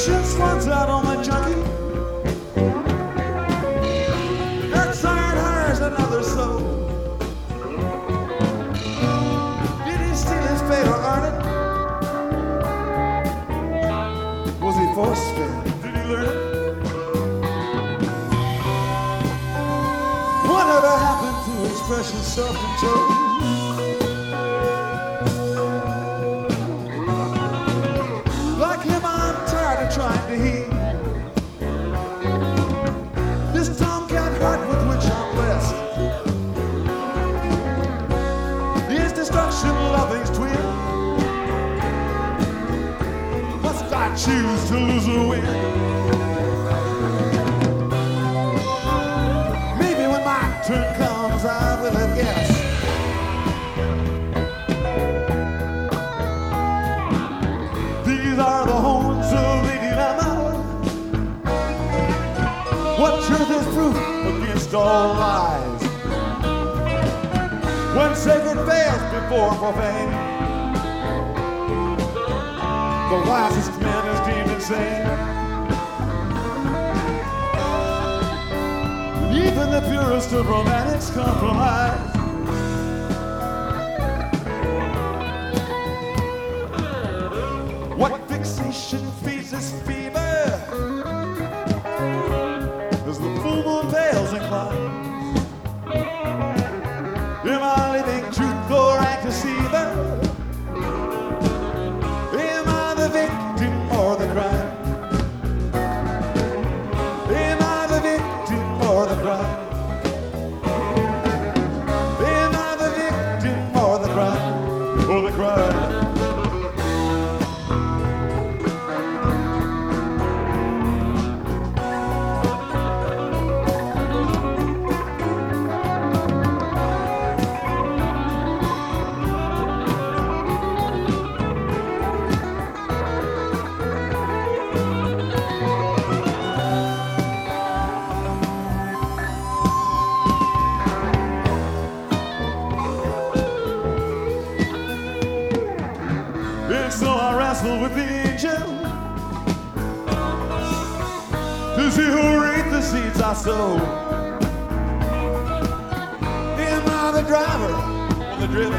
Patience runs out on the junkie. That side hires another soul. Did he steal his fate or earn it? Was he force-fed? Did he learn it? Whatever happened to his precious self-control? Like him, I'm tired of trying to heal this tomcat heart with which I'm blessed. Is destruction loving's twin? Must I choose to lose or win? Maybe when my turn comes, I will have guessed. These are the horns of Lady Lama. What truth is proof against all lies? When sacred fails before profane, the wisest man is deemed insane. Even the purest of romantics compromise. What fixation feeds this fever as the full moon pales and climbs? Am I living truth or act deceiver? Am I the victim or the crime? Am I the victim or the crime? Am I the victim or the crime? Or the crime? So I wrestle with the angel to see who reap the seeds I sow. Am I the driver or the driven?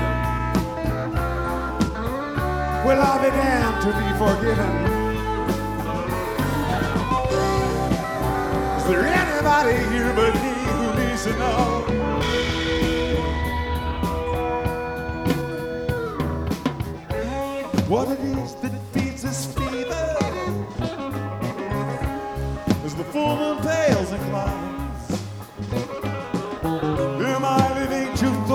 Will I be damned to be forgiven? Is there anybody here but me who needs to know what it is that feeds this fever as the full moon pales and climbs? Am I living truth